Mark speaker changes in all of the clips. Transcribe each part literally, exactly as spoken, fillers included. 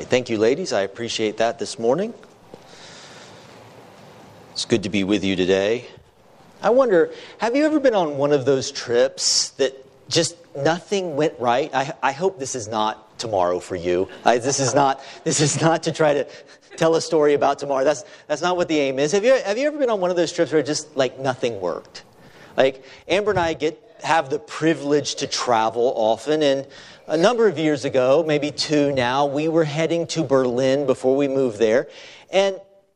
Speaker 1: Thank you, ladies. I appreciate that this morning. It's good to be with you today. I wonder, have you ever been on one of those trips that just nothing went right? I, I hope this is not tomorrow for you. I, this is not. This is not to try to tell a story about tomorrow. That's that's not what the aim is. Have you Have you ever been on one of those trips where just like nothing worked? Like Amber and I get have the privilege to travel often, and a number of years ago, maybe two now, we were heading to Berlin before we moved there, and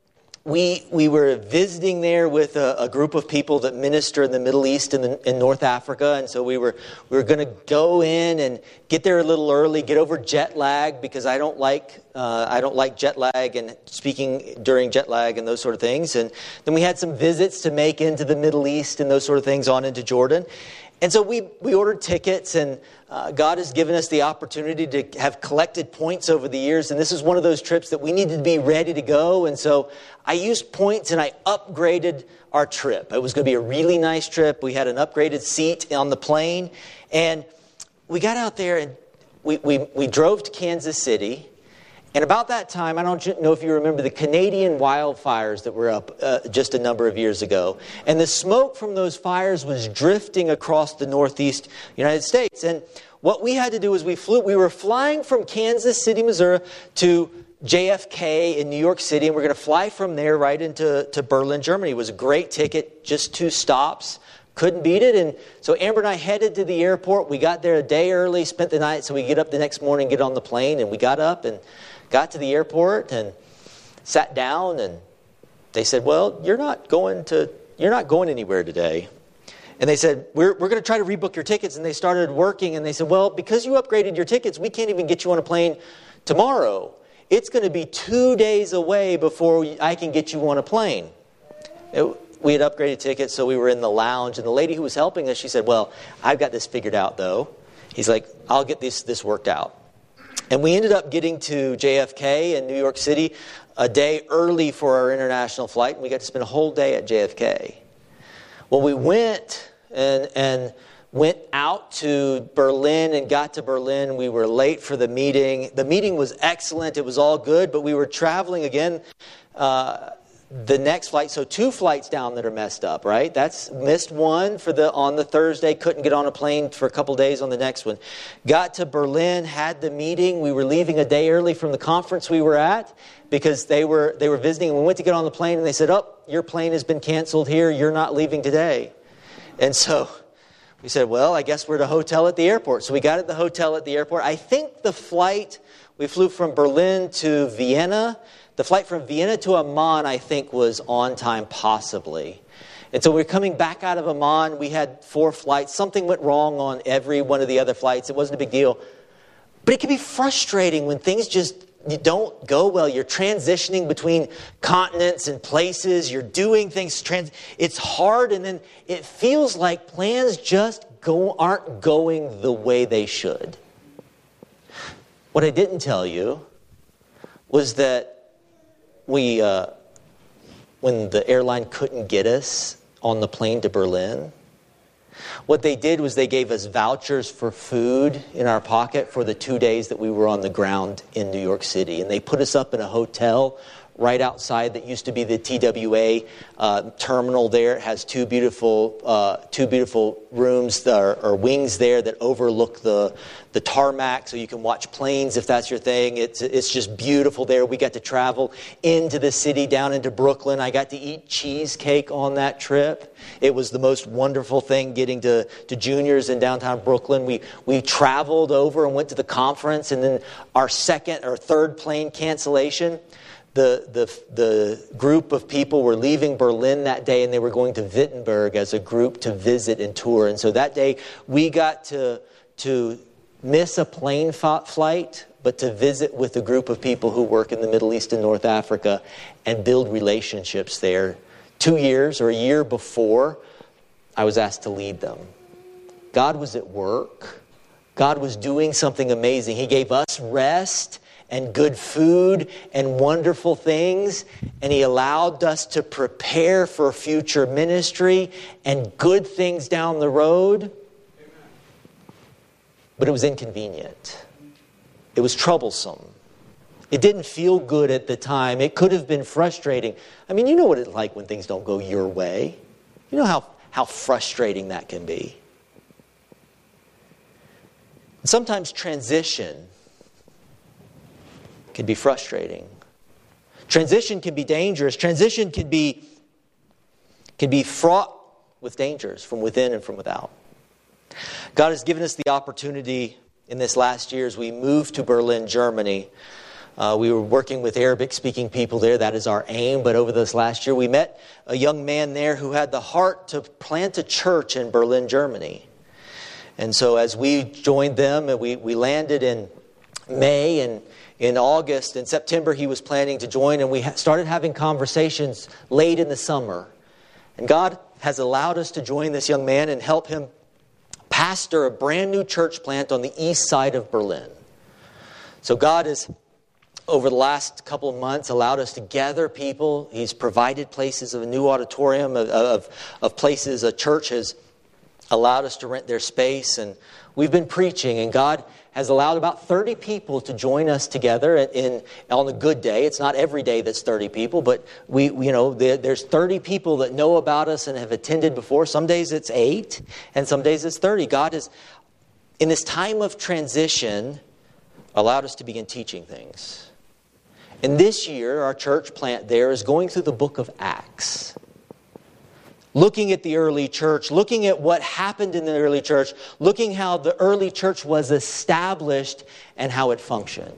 Speaker 1: we we were visiting there with a, a group of people that minister in the Middle East and in, in North Africa, and so we were we were going to go in and get there a little early, get over jet lag because I don't like uh, I don't like jet lag and speaking during jet lag and those sort of things, and then we had some visits to make into the Middle East and those sort of things on into Jordan. And so we, we ordered tickets, and uh, God has given us the opportunity to have collected points over the years. And this is one of those trips that we needed to be ready to go. And so I used points and I upgraded our trip. It was going to be a really nice trip. We had an upgraded seat on the plane. And we got out there and we, we, we drove to Kansas City. And about that time, I don't know if you remember the Canadian wildfires that were up uh, just a number of years ago. And the smoke from those fires was drifting across the northeast United States. And what we had to do is we flew, we were flying from Kansas City, Missouri to J F K in New York City. And we're going to fly from there right into to Berlin, Germany. It was a great ticket, just two stops. Couldn't beat it. And so Amber and I headed to the airport. We got there a day early, spent the night. So we get up the next morning, get on the plane. And we got up and got to the airport and sat down, and they said, well, you're not going to, you're not going anywhere today. And they said, we're, we're going to try to rebook your tickets. And they started working, and they said, well, because you upgraded your tickets, we can't even get you on a plane tomorrow. It's going to be two days away before I can get you on a plane. It, we had upgraded tickets, so we were in the lounge. And the lady who was helping us, she said, well, I've got this figured out, though. He's like, I'll get this this worked out. And we ended up getting to J F K in New York City a day early for our international flight. And we got to spend a whole day at J F K. Well, we went and and went out to Berlin and got to Berlin. We were late for the meeting. The meeting was excellent. It was all good. But we were traveling again uh, the next flight. So two flights down that are messed up, right? That's missed one for the on the Thursday. Couldn't get on a plane for a couple days on the next one. Got to Berlin, had the meeting. We were leaving a day early from the conference we were at because they were they were visiting. And we went to get on the plane and they said, oh, your plane has been canceled here. You're not leaving today. And so we said, well, I guess we're at a hotel at the airport. So we got at the hotel at the airport. I think the flight, we flew from Berlin to Vienna. The flight from Vienna to Amman, I think, was on time, possibly. And so we were coming back out of Amman. We had four flights. Something went wrong on every one of the other flights. It wasn't a big deal. But it can be frustrating when things just don't go well. You're transitioning between continents and places. You're doing things. Trans- it's hard, and then it feels like plans just go aren't going the way they should. What I didn't tell you was that We, uh, when the airline couldn't get us on the plane to Berlin, what they did was they gave us vouchers for food in our pocket for the two days that we were on the ground in New York City. And they put us up in a hotel right outside that used to be the T W A uh, terminal there. It has two beautiful uh, two beautiful rooms or, or wings there that overlook the the tarmac, so you can watch planes if that's your thing. It's it's just beautiful there. We got to travel into the city, down into Brooklyn. I got to eat cheesecake on that trip. It was the most wonderful thing getting to, to Junior's in downtown Brooklyn. We we traveled over and went to the conference, and then our second or third plane cancellation. The, the the group of people were leaving Berlin that day, and they were going to Wittenberg as a group to visit and tour. And so that day we got to to miss a plane flight, but to visit with a group of people who work in the Middle East and North Africa and build relationships there. Two years or a year before, I was asked to lead them. God was at work. God was doing something amazing. He gave us rest and good food and wonderful things. And He allowed us to prepare for future ministry and good things down the road. But it was inconvenient. It was troublesome. It didn't feel good at the time. It could have been frustrating. I mean, you know what it's like when things don't go your way. You know how, how frustrating that can be. And sometimes transition can be frustrating. Transition can be dangerous. Transition can be, can be fraught with dangers from within and from without. God has given us the opportunity in this last year as we moved to Berlin, Germany. Uh, we were working with Arabic-speaking people there. That is our aim. But over this last year, we met a young man there who had the heart to plant a church in Berlin, Germany. And so as we joined them, and we, we landed in May, and in August and September, he was planning to join. And we ha- started having conversations late in the summer. And God has allowed us to join this young man and help him pastor a brand new church plant on the east side of Berlin. So God has, over the last couple of months, allowed us to gather people. He's provided places of a new auditorium, of, of, of places a church has allowed us to rent their space. And we've been preaching, and God has allowed about thirty people to join us together in, in on a good day. It's not every day that's thirty people, but we, we you know, there, there's thirty people that know about us and have attended before. Some days it's eight, and some days it's thirty. God has, in this time of transition, allowed us to begin teaching things. And this year, our church plant there is going through the book of Acts. Looking at the early church, looking at what happened in the early church, looking how the early church was established and how it functioned.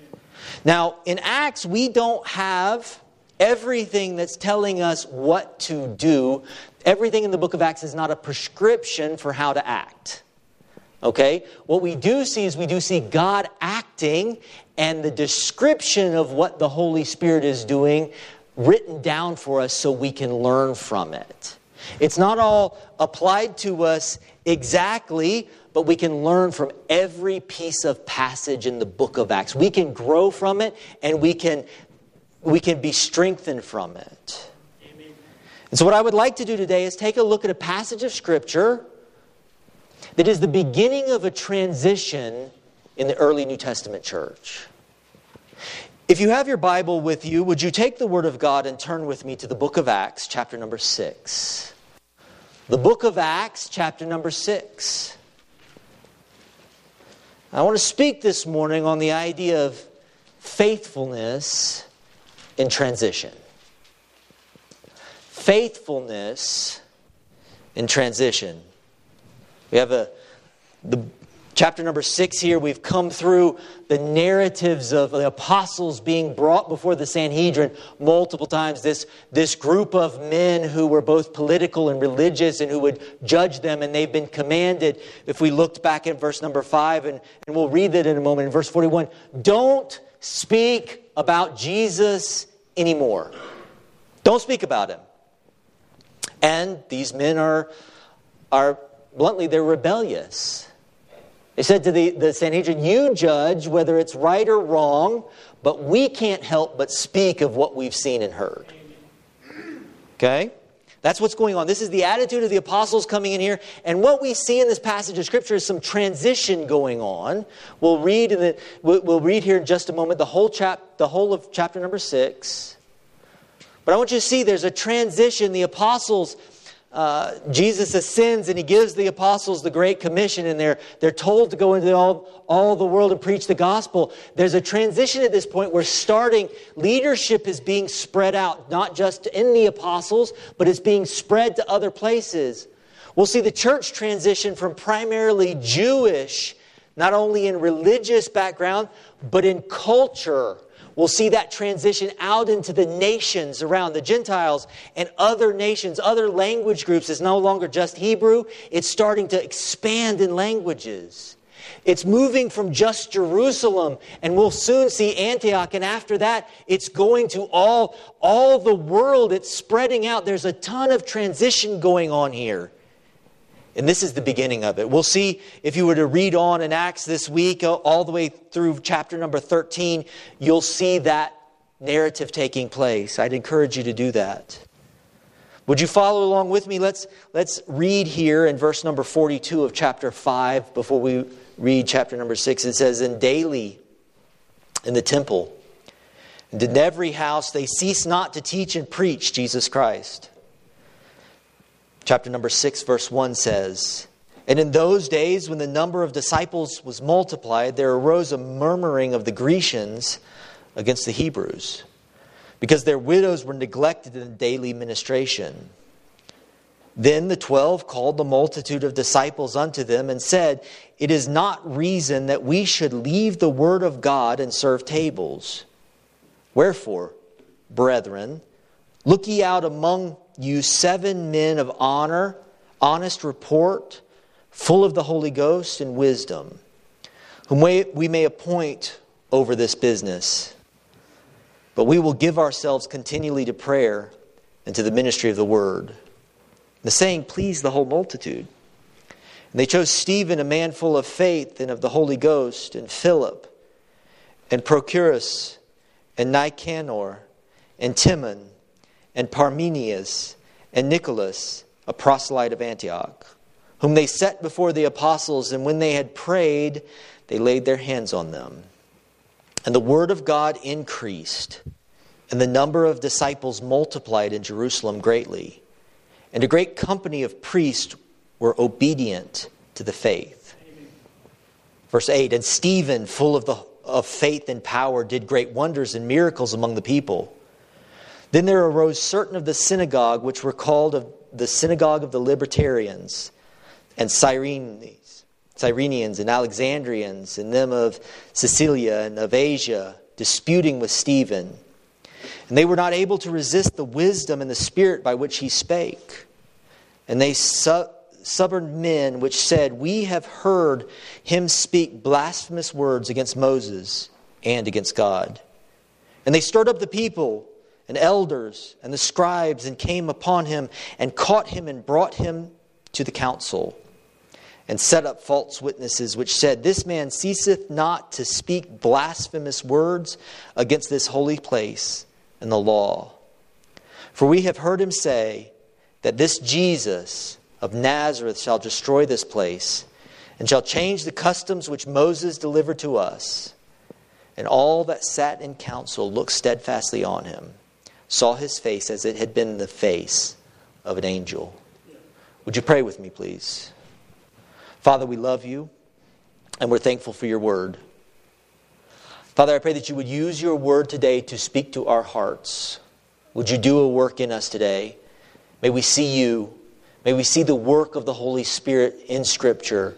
Speaker 1: Now, in Acts, we don't have everything that's telling us what to do. Everything in the book of Acts is not a prescription for how to act. Okay? What we do see is we do see God acting, and the description of what the Holy Spirit is doing written down for us so we can learn from it. It's not all applied to us exactly, but we can learn from every piece of passage in the book of Acts. We can grow from it, and we can, we can be strengthened from it. Amen. And so what I would like to do today is take a look at a passage of Scripture that is the beginning of a transition in the early New Testament church. If you have your Bible with you, would you take the Word of God and turn with me to the book of Acts, chapter number six. The book of Acts, chapter number six. I want to speak this morning on the idea of faithfulness in transition. Faithfulness in transition. We have a the chapter number six here. We've come through the narratives of the apostles being brought before the Sanhedrin multiple times. This, this group of men who were both political and religious and who would judge them, and they've been commanded, if we looked back at verse number five, and, and we'll read that in a moment, in verse forty-one, don't speak about Jesus anymore. Don't speak about Him. And these men are, are bluntly, they're rebellious. They said to the, the Sanhedrin, you judge whether it's right or wrong, but we can't help but speak of what we've seen and heard. Okay? That's what's going on. This is the attitude of the apostles coming in here. And what we see in this passage of Scripture is some transition going on. We'll read in the, we'll read here in just a moment the whole chap, the whole of chapter number six. But I want you to see there's a transition. The apostles, Uh, Jesus ascends and He gives the apostles the Great Commission, and they're, they're told to go into all, all the world and preach the gospel. There's a transition at this point where starting leadership is being spread out, not just in the apostles, but it's being spread to other places. We'll see the church transition from primarily Jewish, not only in religious background, but in culture. We'll see that transition out into the nations around, the Gentiles and other nations, other language groups. It's no longer just Hebrew. It's starting to expand in languages. It's moving from just Jerusalem, and we'll soon see Antioch. And after that, it's going to all, all the world. It's spreading out. There's a ton of transition going on here. And this is the beginning of it. We'll see, if you were to read on in Acts this week, all the way through chapter number thirteen, you'll see that narrative taking place. I'd encourage you to do that. Would you follow along with me? Let's, let's read here in verse number forty-two of chapter five before we read chapter number six. It says, and daily in the temple And in every house they cease not to teach and preach Jesus Christ. Chapter number six, verse one says, "And in those days when the number of disciples was multiplied, there arose a murmuring of the Grecians against the Hebrews, because their widows were neglected in the daily ministration. Then the twelve called the multitude of disciples unto them and said, It is not reason that we should leave the word of God and serve tables. Wherefore, brethren, look ye out among you seven men of honor, honest report, full of the Holy Ghost and wisdom, whom we, we may appoint over this business. But we will give ourselves continually to prayer and to the ministry of the word." The saying pleased the whole multitude. And they chose Stephen, a man full of faith and of the Holy Ghost, and Philip, and Prochorus, and Nicanor, and Timon, and Parmenius, and Nicholas, a proselyte of Antioch, whom they set before the apostles, and when they had prayed, they laid their hands on them. And the word of God increased, and the number of disciples multiplied in Jerusalem greatly. And a great company of priests were obedient to the faith. Amen. Verse eight, "And Stephen, full of, the, of faith and power, did great wonders and miracles among the people. Then there arose certain of the synagogue, which were called of the synagogue of the Libertarians, and Cyrenes, Cyrenians, and Alexandrians, and them of Cilicia and of Asia, disputing with Stephen. And they were not able to resist the wisdom and the spirit by which he spake. And they su- stubborn men which said, We have heard him speak blasphemous words against Moses and against God. And they stirred up the people and elders and the scribes, and came upon him and caught him and brought him to the council, and set up false witnesses, which said, This man ceaseth not to speak blasphemous words against this holy place and the law. For we have heard him say that this Jesus of Nazareth shall destroy this place, and shall change the customs which Moses delivered to us. And all that sat in council looked steadfastly on him, saw his face as it had been the face of an angel." Would you pray with me, please? Father, we love you, and we're thankful for your word. Father, I pray that you would use your word today to speak to our hearts. Would you do a work in us today? May we see you. May we see the work of the Holy Spirit in Scripture.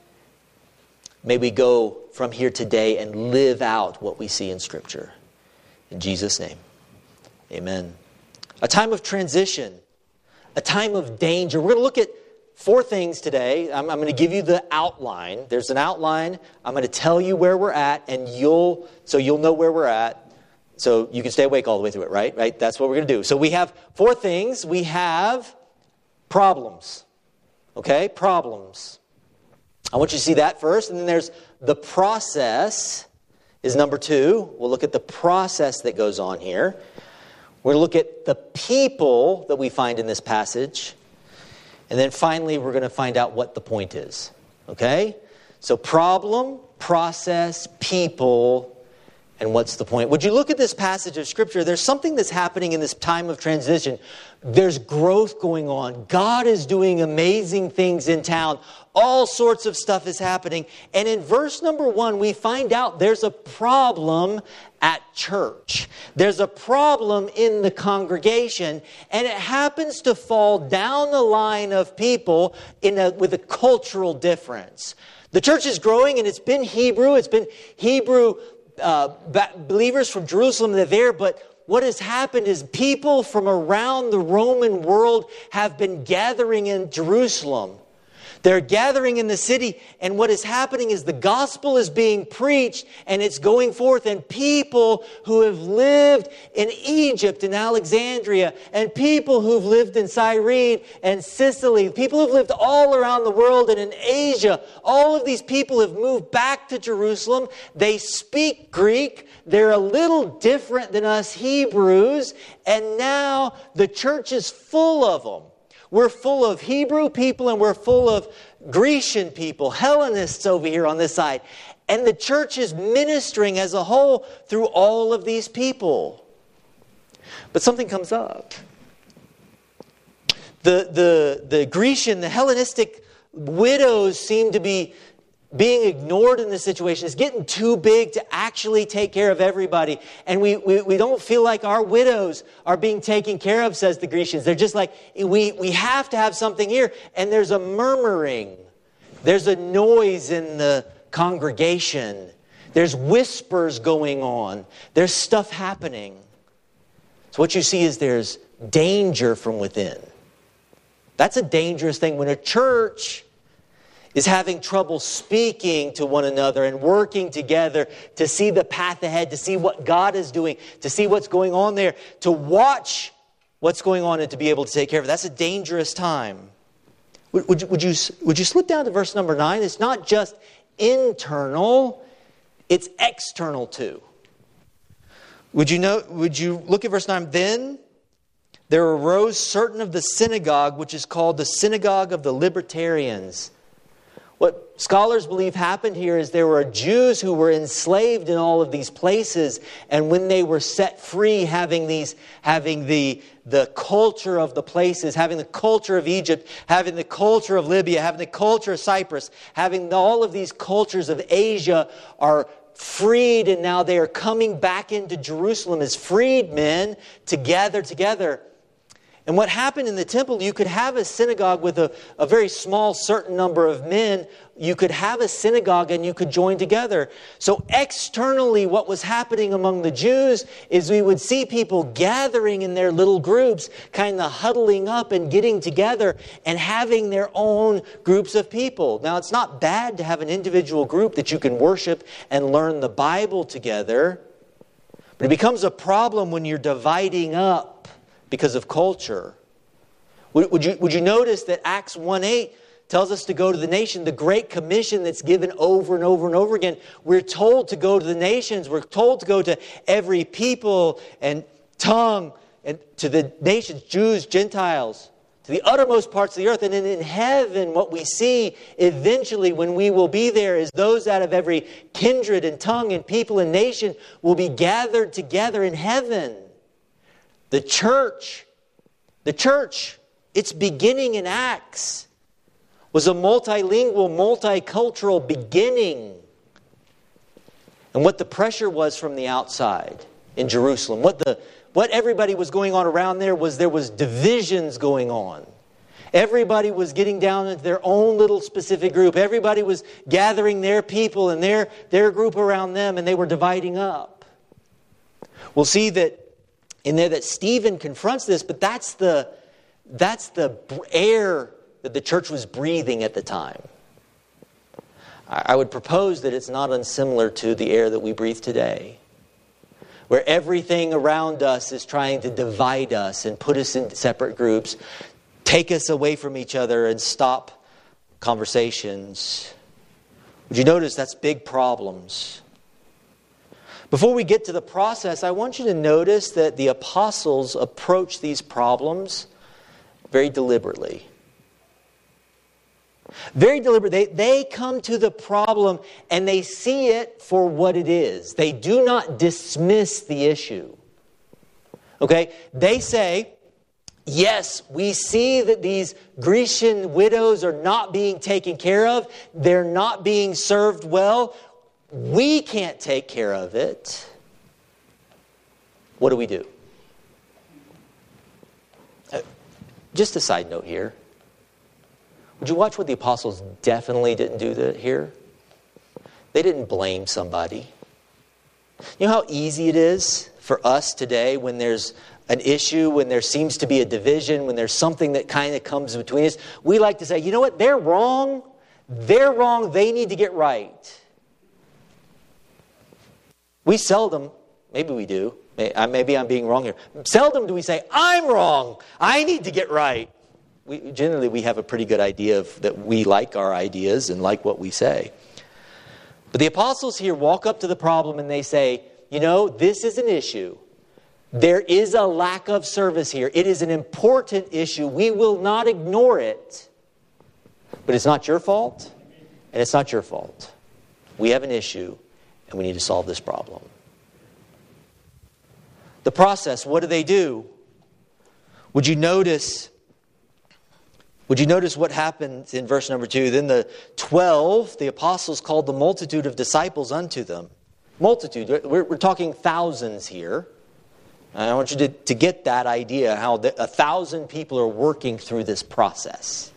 Speaker 1: May we go from here today and live out what we see in Scripture. In Jesus' name, amen. A time of transition, a time of danger. We're going to look at four things today. I'm, I'm going to give you the outline. There's an outline. I'm going to tell you where we're at, and you'll so you'll know where we're at. So you can stay awake all the way through it, right? Right? That's what we're going to do. So we have four things. We have problems. Okay? Problems. I want you to see that first. And then there's the process is number two. We'll look at the process that goes on here. We're going to look at the people that we find in this passage. And then finally, we're going to find out what the point is. Okay? So problem, process, people, and what's the point? Would you look at this passage of Scripture? There's something that's happening in this time of transition. There's growth going on. God is doing amazing things in town. All sorts of stuff is happening. And in verse number one, we find out there's a problem at church. There's a problem in the congregation, and it happens to fall down the line of people in a, with a cultural difference. The church is growing, and it's been Hebrew. It's been Hebrew uh, believers from Jerusalem that are there, but what has happened is people from around the Roman world have been gathering in Jerusalem. They're gathering in the city, and what is happening is the gospel is being preached, and it's going forth, and people who have lived in Egypt and Alexandria, and people who've lived in Cyrene and Sicily, people who've lived all around the world and in Asia, all of these people have moved back to Jerusalem. They speak Greek. They're a little different than us Hebrews, and now the church is full of them. We're full of Hebrew people, and we're full of Grecian people, Hellenists over here on this side. And the church is ministering as a whole through all of these people. But something comes up. The, the, the Grecian, the Hellenistic widows seem to be being ignored in this situation. It's getting too big to actually take care of everybody. And we, we, we don't feel like our widows are being taken care of, says the Grecians. They're just like, we, we have to have something here. And there's a murmuring. There's a noise in the congregation. There's whispers going on. There's stuff happening. So what you see is there's danger from within. That's a dangerous thing when a church is having trouble speaking to one another and working together to see the path ahead, to see what God is doing, to see what's going on there, to watch what's going on and to be able to take care of it. That's a dangerous time. Would, would, you, would, you, would you slip down to verse number nine? It's not just internal, it's external too. Would you know? Would you look at verse nine? Then there arose certain of the synagogue, which is called the synagogue of the libertarians. What scholars believe happened here is there were Jews who were enslaved in all of these places, and when they were set free, having these, having the the culture of the places, having the culture of Egypt, having the culture of Libya, having the culture of Cyprus, having all of these cultures of Asia are freed, and now they are coming back into Jerusalem as freed men to gather together. And what happened in the temple, you could have a synagogue with a, a very small certain number of men. You could have a synagogue and you could join together. So externally, what was happening among the Jews is we would see people gathering in their little groups, kind of huddling up and getting together and having their own groups of people. Now, it's not bad to have an individual group that you can worship and learn the Bible together. But it becomes a problem when you're dividing up because of culture. Would, would, you, would you notice that Acts one eight tells us to go to the nation, the Great Commission that's given over and over and over again. We're told to go to the nations. We're told to go to every people and tongue and to the nations, Jews, Gentiles, to the uttermost parts of the earth. And then in heaven, what we see eventually when we will be there is those out of every kindred and tongue and people and nation will be gathered together in heaven. The church, the church, its beginning in Acts was a multilingual, multicultural beginning. And what the pressure was from the outside in Jerusalem, what the what everybody was going on around there was there was divisions going on. Everybody was getting down into their own little specific group. Everybody was gathering their people and their, their group around them, and they were dividing up. We'll see that in there that Stephen confronts this, but that's the, that's the air that the church was breathing at the time. I would propose that it's not unsimilar to the air that we breathe today, where everything around us is trying to divide us and put us in separate groups, take us away from each other and stop conversations. Would you notice that's big problems? Before we get to the process, I want you to notice that the apostles approach these problems very deliberately. Very deliberate. They, they come to the problem and they see it for what it is. They do not dismiss the issue. Okay? They say, yes, we see that these Grecian widows are not being taken care of. They're not being served well. We can't take care of it. What do we do? Uh, just a side note here. Would you watch what the apostles definitely didn't do that here? They didn't blame somebody. You know how easy it is for us today when there's an issue, when there seems to be a division, when there's something that kind of comes between us? We like to say, you know what, they're wrong. They're wrong. They need to get right. We seldom, maybe we do, maybe I'm being wrong here. Seldom do we say, I'm wrong. I need to get right. We, generally, we have a pretty good idea of that we like our ideas and like what we say. But the apostles here walk up to the problem and they say, you know, this is an issue. There is a lack of service here. It is an important issue. We will not ignore it. But it's not your fault, and it's not your fault. we have an issue and we need to solve this problem. The process, what do they do? Would you notice, would you notice what happens in verse number two? Then the twelve, the apostles, called the multitude of disciples unto them. Multitude, we're, we're talking thousands here. I want you to, to get that idea, how the, a thousand people are working through this process.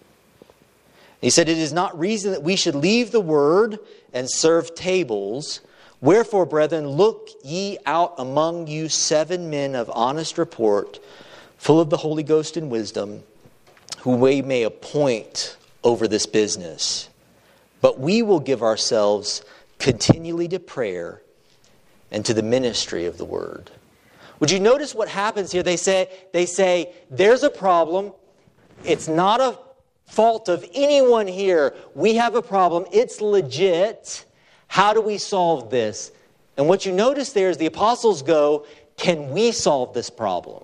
Speaker 1: He said, it is not reason that we should leave the word and serve tables. Wherefore, brethren, look ye out among you seven men of honest report, full of the Holy Ghost and wisdom, who we may appoint over this business. But we will give ourselves continually to prayer and to the ministry of the word. Would you notice what happens here? They say, they say, there's a problem. It's not a fault of anyone here. We have a problem. It's legit. How do we solve this? And what you notice there is the apostles go, can we solve this problem?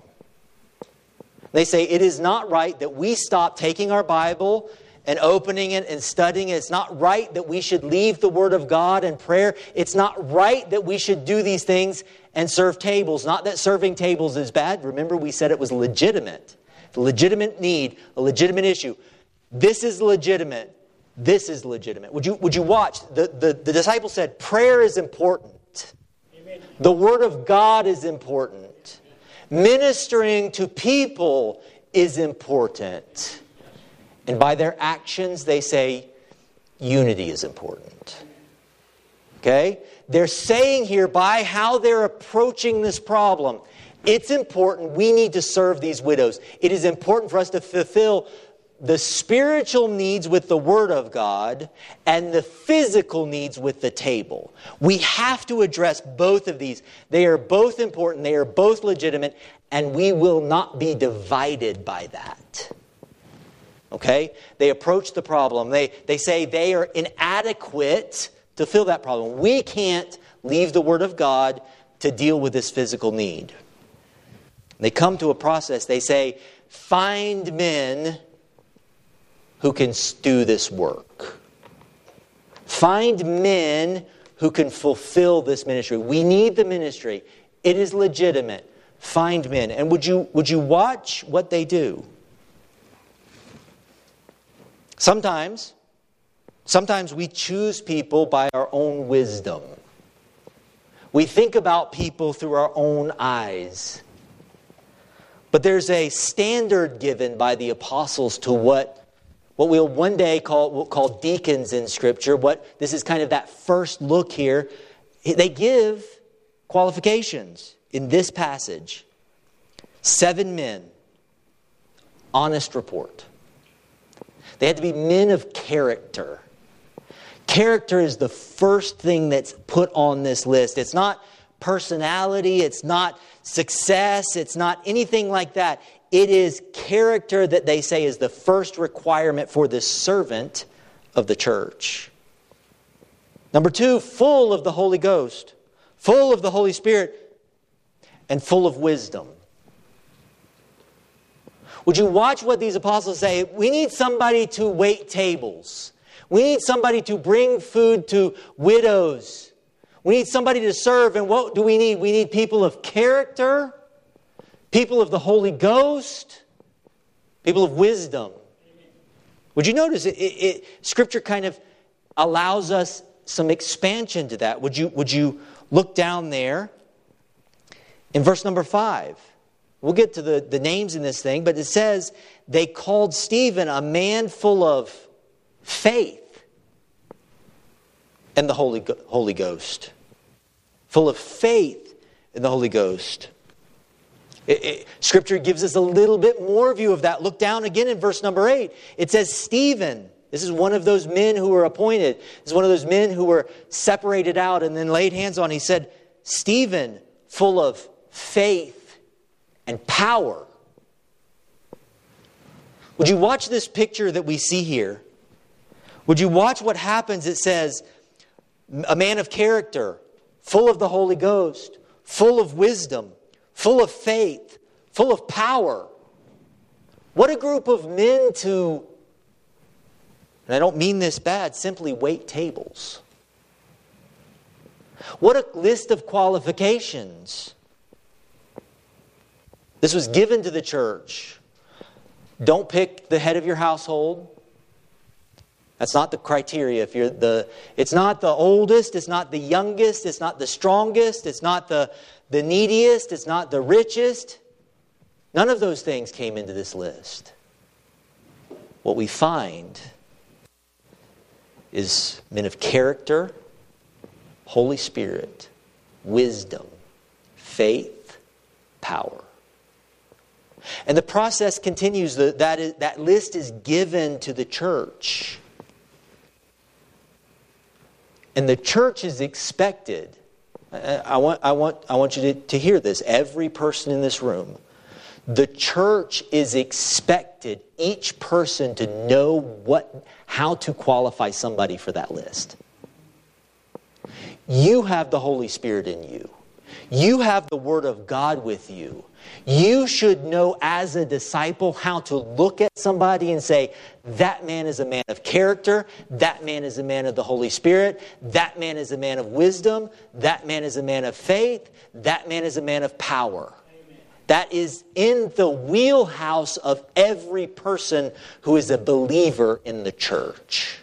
Speaker 1: They say it is not right that we stop taking our Bible and opening it and studying it. It's not right that we should leave the Word of God and prayer. It's not right that we should do these things and serve tables. Not that serving tables is bad. Remember, we said it was legitimate. A legitimate need, a legitimate issue. This is legitimate. This is legitimate. Would you, would you watch? The, the, the disciples said prayer is important. Amen. The Word of God is important. Ministering to people is important. And by their actions, they say unity is important. Okay? They're saying here, by how they're approaching this problem, it's important. We need to serve these widows. It is important for us to fulfill the spiritual needs with the Word of God and the physical needs with the table. We have to address both of these. They are both important. They are both legitimate. And we will not be divided by that. Okay? They approach the problem. They, they say they are inadequate to fill that problem. We can't leave the Word of God to deal with this physical need. They come to a process. They say, find men who can do this work. Find men who can fulfill this ministry. We need the ministry. It is legitimate. Find men. And would you, would you watch what they do? Sometimes, sometimes we choose people by our own wisdom. We think about people through our own eyes. But there's a standard given by the apostles to what What we'll one day call, we'll call deacons in Scripture. What this is kind of that first look here. They give qualifications in this passage. Seven men. Honest report. They had to be men of character. Character is the first thing that's put on this list. It's not personality. It's not success. It's not anything like that. It is character that they say is the first requirement for this servant of the church. Number two, full of the Holy Ghost, full of the Holy Spirit, and full of wisdom. Would you watch what these apostles say? We need somebody to wait tables. We need somebody to bring food to widows. We need somebody to serve. And what do we need? We need people of character, people of the Holy Ghost, people of wisdom. Would you notice it, it, it, Scripture kind of allows us some expansion to that? Would you, would you look down there in verse number five? We'll get to the, the names in this thing, but it says, they called Stephen a man full of faith and the Holy, Holy Ghost. Full of faith in the Holy Ghost. It, it, Scripture gives us a little bit more view of that. Look down again in verse number eight. It says Stephen. This is one of those men who were appointed. This is one of those men who were separated out and then laid hands on. He said, Stephen, full of faith and power. Would you watch this picture that we see here? Would you watch what happens? It says, a man of character, full of the Holy Ghost, full of wisdom, full of faith, full of power. What a group of men to, and I don't mean this bad, simply wait tables. What a list of qualifications. This was given to the church. Don't pick the head of your household. That's not the criteria. If you're the, it's not the oldest, it's not the youngest, it's not the strongest, it's not the, the neediest, it's not the richest. None of those things came into this list. What we find is men of character, Holy Spirit, wisdom, faith, power. And the process continues. That, is, that list is given to the church. And the church is expected. I want, I want, I want you to, to hear this. Every person in this room. The church is expected, each person, to know what, how to qualify somebody for that list. You have the Holy Spirit in you. You have the Word of God with you. You should know as a disciple how to look at somebody and say, that man is a man of character, that man is a man of the Holy Spirit, that man is a man of wisdom, that man is a man of faith, that man is a man of power. Amen. That is in the wheelhouse of every person who is a believer in the church.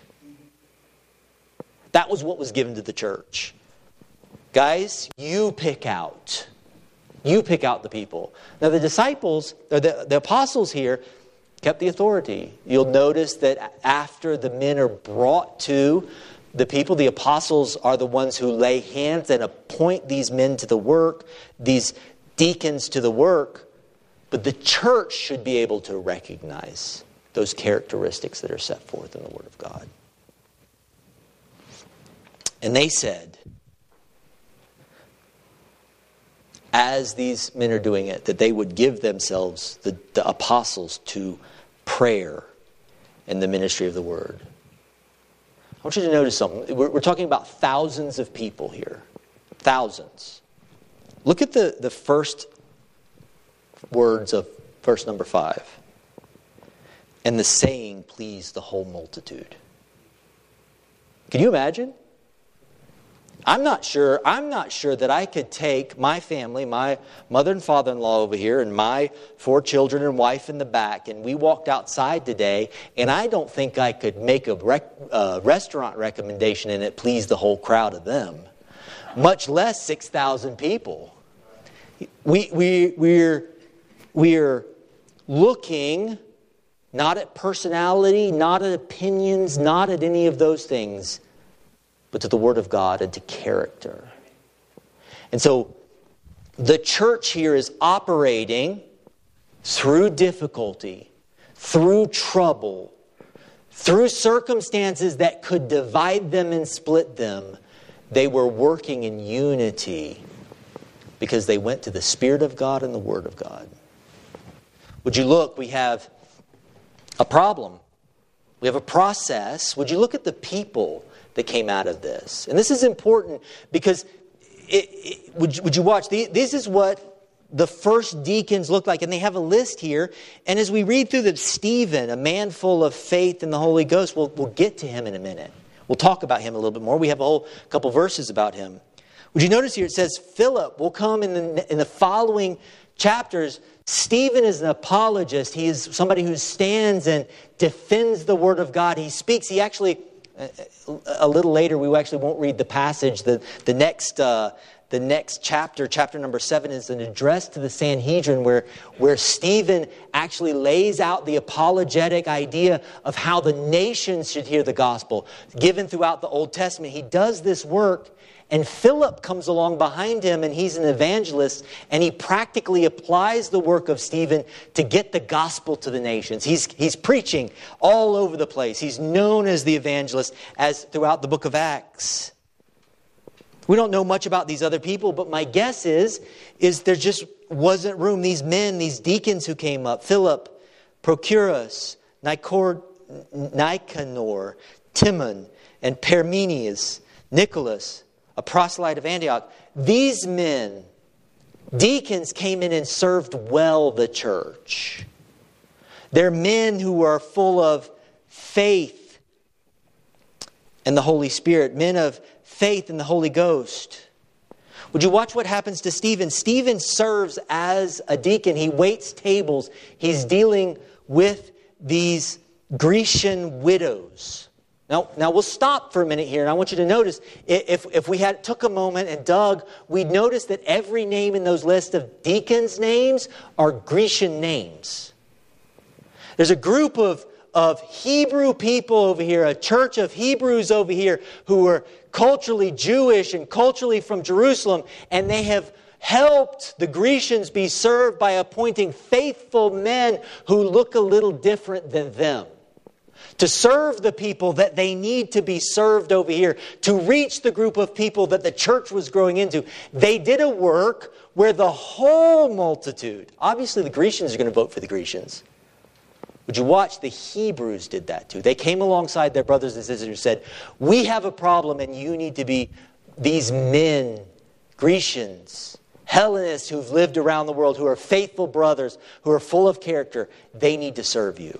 Speaker 1: That was what was given to the church. Guys, you pick out. You pick out the people. Now the disciples, or the, the apostles here, kept the authority. You'll notice that after the men are brought to the people, the apostles are the ones who lay hands and appoint these men to the work, these deacons to the work. But the church should be able to recognize those characteristics that are set forth in the Word of God. And they said, as these men are doing it, that they would give themselves, the, the apostles, to prayer and the ministry of the Word. I want you to notice something. We're, we're talking about thousands of people here. Thousands. Look at the, the first words of verse number five. And the saying pleased the whole multitude. Can you imagine? I'm not sure, I'm not sure that I could take my family, my mother and father-in-law over here, and my four children and wife in the back, and we walked outside today, and I don't think I could make a rec, uh, restaurant recommendation and it pleased the whole crowd of them. Much less six thousand people. We, we, we're, we're looking not at personality, not at opinions, not at any of those things, but to the Word of God and to character. And so the church here is operating through difficulty, through trouble, through circumstances that could divide them and split them. They were working in unity because they went to the Spirit of God and the Word of God. Would you look? We have a problem. We have a process. Would you look at the people that came out of this? And this is important because it, it, would, you, would you watch? The, this is what the first deacons looked like. And they have a list here. And as we read through them, Stephen, a man full of faith in the Holy Ghost, we'll, we'll get to him in a minute. We'll talk about him a little bit more. We have a whole couple verses about him. Would you notice here it says Philip will come in the, in the following chapters. Stephen is an apologist. He is somebody who stands and defends the Word of God. He speaks. He actually... A little later, we actually won't read the passage. The, the, next, uh, the next chapter, chapter number seven, is an address to the Sanhedrin where, where Stephen actually lays out the apologetic idea of how the nations should hear the gospel, given throughout the Old Testament. He does this work, and Philip comes along behind him, and he's an evangelist, and he practically applies the work of Stephen to get the gospel to the nations. He's, he's preaching all over the place. He's known as the evangelist as throughout the book of Acts. We don't know much about these other people, but my guess is, is there just wasn't room. These men, these deacons who came up, Philip, Prochorus, Nicanor, Nicanor, Timon, and Parmenius, Nicholas, a proselyte of Antioch. These men, deacons, came in and served well the church. They're men who are full of faith and the Holy Spirit, men of faith in the Holy Ghost. Would you watch what happens to Stephen? Stephen serves as a deacon. He waits tables. He's dealing with these Grecian widows. Now, now we'll stop for a minute here, and I want you to notice, if, if we had took a moment and dug, we'd notice that every name in those lists of deacons' names are Grecian names. There's a group of, of Hebrew people over here, a church of Hebrews over here, who are culturally Jewish and culturally from Jerusalem, and they have helped the Grecians be served by appointing faithful men who look a little different than them, to serve the people that they need to be served over here, to reach the group of people that the church was growing into. They did a work where the whole multitude, obviously the Grecians are going to vote for the Grecians. Would you watch? The Hebrews did that too. They came alongside their brothers and sisters and said, we have a problem and you need to be these men, Grecians, Hellenists who've lived around the world, who are faithful brothers, who are full of character. They need to serve you.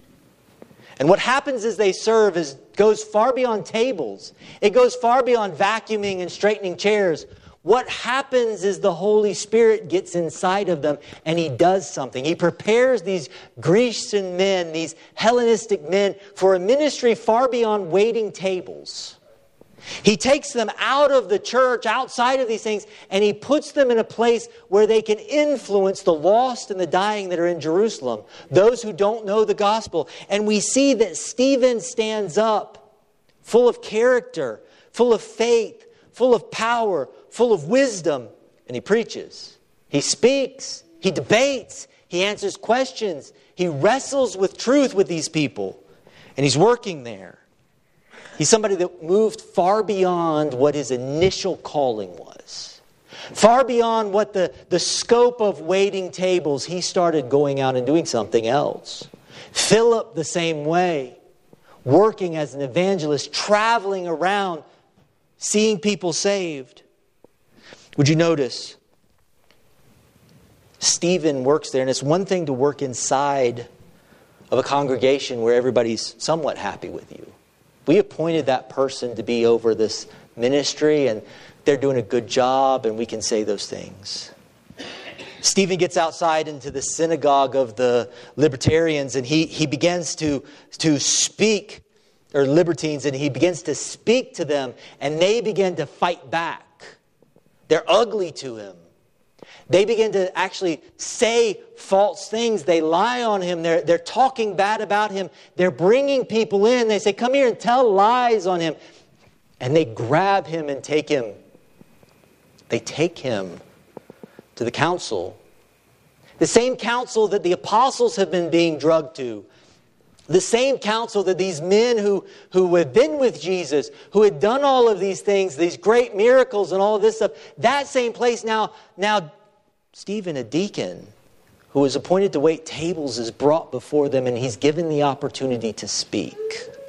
Speaker 1: And what happens as they serve is goes far beyond tables. It goes far beyond vacuuming and straightening chairs. What happens is the Holy Spirit gets inside of them and He does something. He prepares these Grecian men, these Hellenistic men, for a ministry far beyond waiting tables. He takes them out of the church, outside of these things, and He puts them in a place where they can influence the lost and the dying that are in Jerusalem, those who don't know the gospel. And we see that Stephen stands up, full of character, full of faith, full of power, full of wisdom, and he preaches. He speaks. He debates. He answers questions. He wrestles with truth with these people, and he's working there. He's somebody that moved far beyond what his initial calling was. Far beyond what the, the scope of waiting tables, he started going out and doing something else. Philip the same way, working as an evangelist, traveling around, seeing people saved. Would you notice? Stephen works there, and it's one thing to work inside of a congregation where everybody's somewhat happy with you. We appointed that person to be over this ministry, and they're doing a good job, and we can say those things. Stephen gets outside into the synagogue of the libertarians, and he, he begins to, to speak, or libertines, and he begins to speak to them, and they begin to fight back. They're ugly to him. They begin to actually say false things. They lie on him. They're, they're talking bad about him. They're bringing people in. They say, come here and tell lies on him. And they grab him and take him. They take him to the council. The same council that the apostles have been being drugged to. The same council that these men who, who had been with Jesus, who had done all of these things, these great miracles and all of this stuff, that same place now, now Stephen, a deacon who was appointed to wait tables, is brought before them, and he's given the opportunity to speak.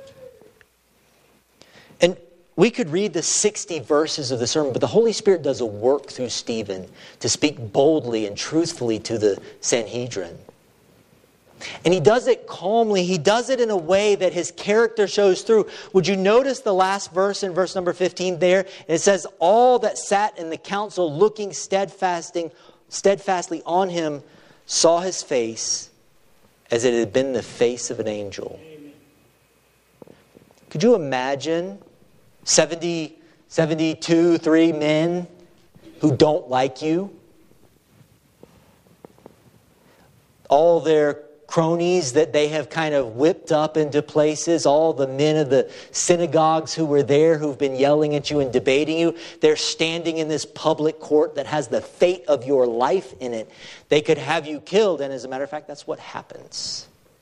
Speaker 1: And we could read the sixty verses of the sermon, but the Holy Spirit does a work through Stephen to speak boldly and truthfully to the Sanhedrin. And he does it calmly. He does it in a way that his character shows through. Would you notice the last verse in verse number fifteen there? And it says, all that sat in the council looking steadfasting, steadfastly on him saw his face as it had been the face of an angel. Could you imagine seventy, seventy-two, three men who don't like you? All their cronies that they have kind of whipped up into places, all the men of the synagogues who were there who've been yelling at you and debating you, they're standing in this public court that has the fate of your life in it. They could have you killed, and as a matter of fact, that's what happens.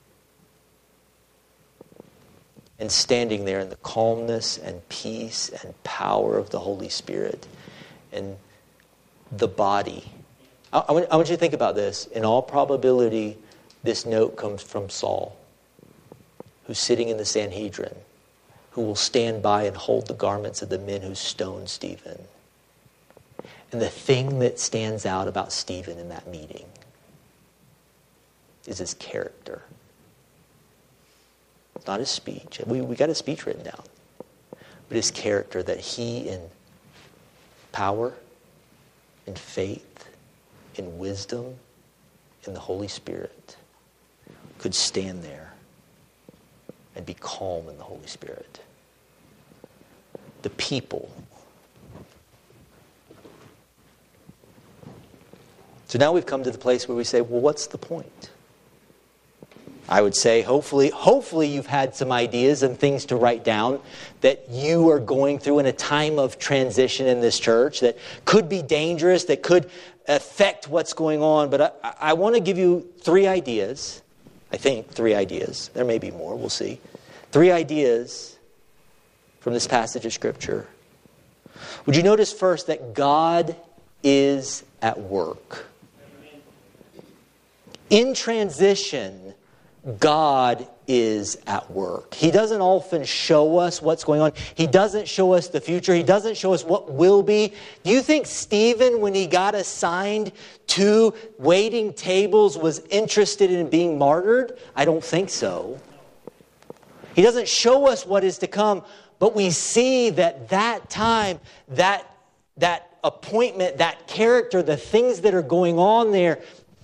Speaker 1: And standing there in the calmness and peace and power of the Holy Spirit and the body. I, I, want, I want you to think about this. In all probability, this note comes from Saul, who's sitting in the Sanhedrin, who will stand by and hold the garments of the men who stoned Stephen. And the thing that stands out about Stephen in that meeting is his character. It's not his speech. We, we got his speech written down. But his character, that he in power in faith, in wisdom, in the Holy Spirit could stand there and be calm in the Holy Spirit. The people. So now we've come to the place where we say, well, what's the point? I would say, hopefully, hopefully you've had some ideas and things to write down that you are going through in a time of transition in this church that could be dangerous, that could affect what's going on. But I, I want to give you three ideas. I think three ideas. There may be more. We'll see. Three ideas from this passage of Scripture. Would you notice first that God is at work? In transition, God is at work. He doesn't often show us what's going on. He doesn't show us the future. He doesn't show us what will be. Do you think Stephen, when he got assigned to waiting tables, was interested in being martyred? I don't think so. He doesn't show us what is to come, but we see that that time, that, that appointment, that character, the things that are going on there,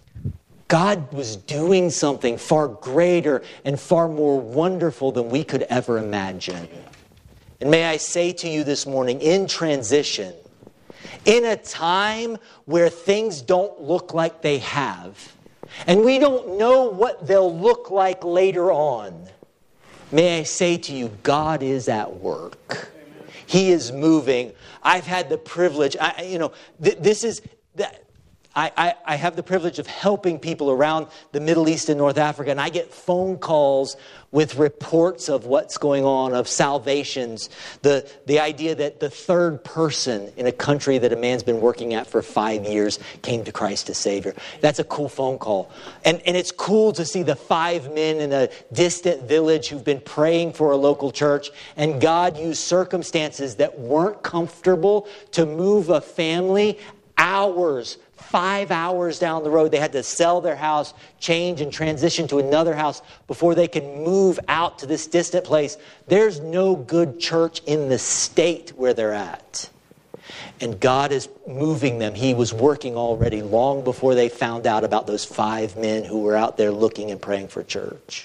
Speaker 1: God was doing something far greater and far more wonderful than we could ever imagine. And may I say to you this morning, in transition, in a time where things don't look like they have, and we don't know what they'll look like later on, may I say to you, God is at work. He is moving. I've had the privilege, I, you know, th- this is... that. I, I, I have the privilege of helping people around the Middle East and North Africa, and I get phone calls with reports of what's going on, of salvations, the, the idea that the third person in a country that a man's been working at for five years came to Christ as Savior. That's a cool phone call. And, and it's cool to see the five men in a distant village who've been praying for a local church, and God used circumstances that weren't comfortable to move a family hours, five hours down the road. They had to sell their house, change and transition to another house before they can move out to this distant place. There's no good church in the state where they're at. And God is moving them. He was working already long before they found out about those five men who were out there looking and praying for church.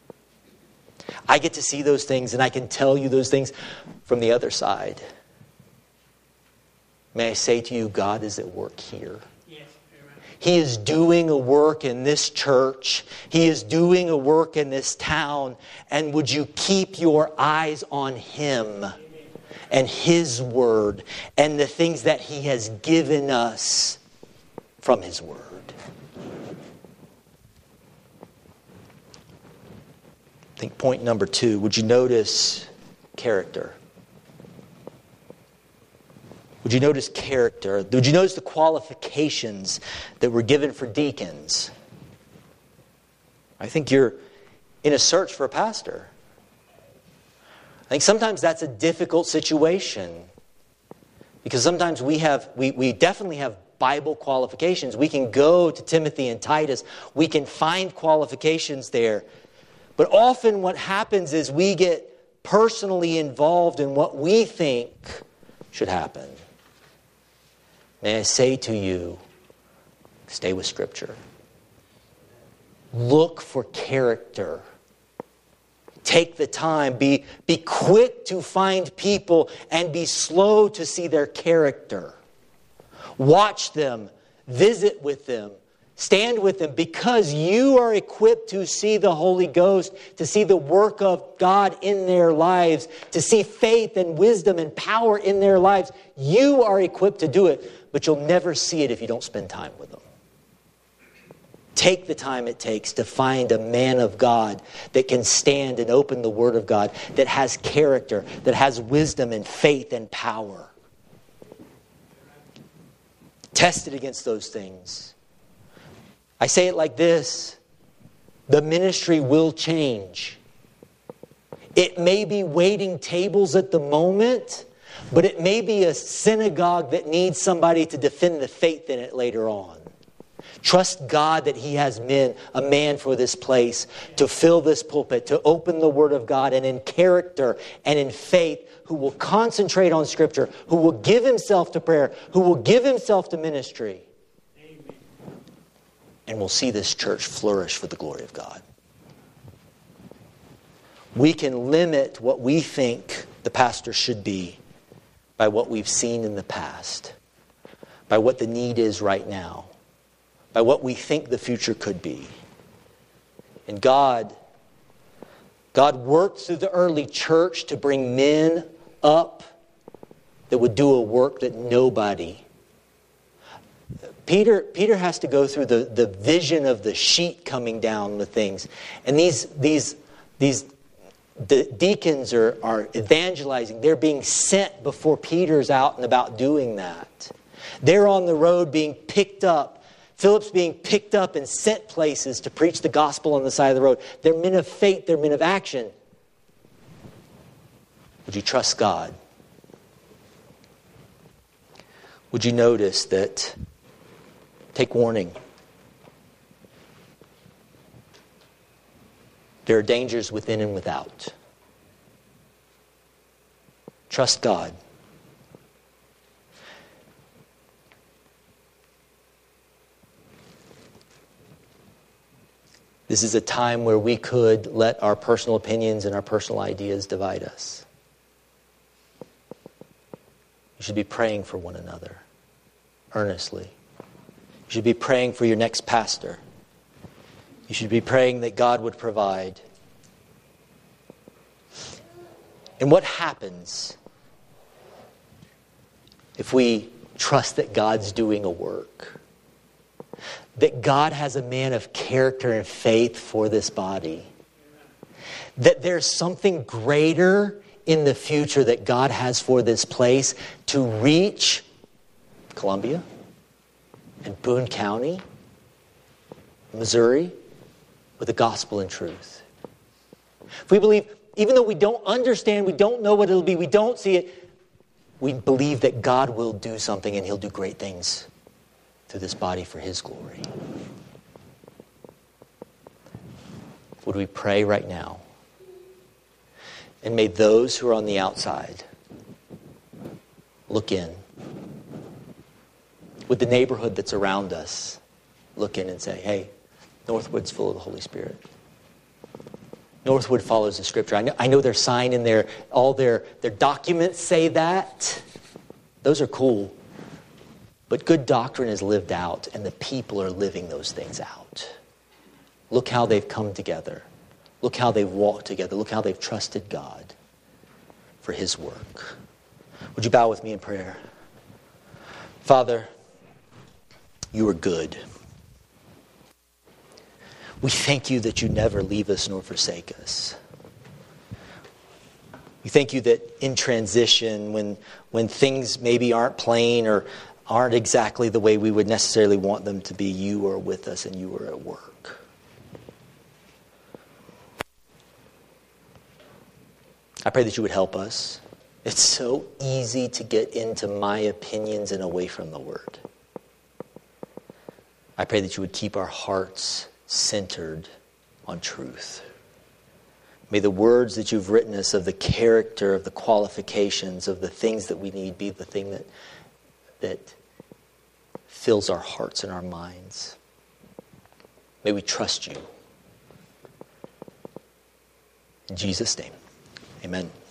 Speaker 1: I get to see those things, and I can tell you those things from the other side. May I say to you, God is at work here. Yes, amen. He is doing a work in this church. He is doing a work in this town. And would you keep your eyes on Him, amen, and His Word and the things that He has given us from His Word. I think point number two, would you notice character? Would you notice character? Would you notice the qualifications that were given for deacons? I think you're in a search for a pastor. I think sometimes that's a difficult situation. Because sometimes we have, we, we definitely have Bible qualifications. We can go to Timothy and Titus. We can find qualifications there. But often what happens is we get personally involved in what we think should happen. May I say to you, stay with Scripture. Look for character. Take the time. Be, be quick to find people and be slow to see their character. Watch them. Visit with them. Stand with them, because you are equipped to see the Holy Ghost, to see the work of God in their lives, to see faith and wisdom and power in their lives. You are equipped to do it, but you'll never see it if you don't spend time with them. Take the time it takes to find a man of God that can stand and open the Word of God, that has character, that has wisdom and faith and power. Test it against those things. I say it like this: the ministry will change. It may be waiting tables at the moment, but it may be a synagogue that needs somebody to defend the faith in it later on. Trust God that He has men, a man for this place, to fill this pulpit, to open the Word of God, and in character and in faith, who will concentrate on Scripture, who will give himself to prayer, who will give himself to ministry. Amen. And we'll see this church flourish for the glory of God. We can limit what we think the pastor should be by what we've seen in the past, by what the need is right now, by what we think the future could be. And God, God worked through the early church to bring men up that would do a work that nobody. Peter, Peter has to go through the, the vision of the sheet coming down with things. And these, these, these the deacons are, are evangelizing. They're being sent before Peter's out and about doing that. They're on the road being picked up. Philip's being picked up and sent places to preach the gospel on the side of the road. They're men of faith. They're men of action. Would you trust God? Would you notice that, take warning, there are dangers within and without. Trust God. This is a time where we could let our personal opinions and our personal ideas divide us. You should be praying for one another, earnestly. You should be praying for your next pastor. You should be praying that God would provide. And what happens if we trust that God's doing a work? That God has a man of character and faith for this body. That there's something greater in the future that God has for this place to reach Columbia and Boone County, Missouri, with the gospel and truth. If we believe, even though we don't understand, we don't know what it'll be, we don't see it, we believe that God will do something and He'll do great things through this body for His glory. Would we pray right now? And may those who are on the outside look in. Would the neighborhood that's around us look in and say, hey, Northwood's full of the Holy Spirit. Northwood follows the Scripture. I know, I know their sign and their, all their, their documents say that. Those are cool. But good doctrine is lived out, and the people are living those things out. Look how they've come together. Look how they've walked together. Look how they've trusted God for His work. Would you bow with me in prayer? Father, You are good. We thank You that You never leave us nor forsake us. We thank You that in transition, when, when things maybe aren't plain or aren't exactly the way we would necessarily want them to be, You are with us and You are at work. I pray that You would help us. It's so easy to get into my opinions and away from the Word. I pray that You would keep our hearts centered on truth. May the words that You've written us of the character, of the qualifications, of the things that we need be the thing that, that fills our hearts and our minds. May we trust You. In Jesus' name, amen.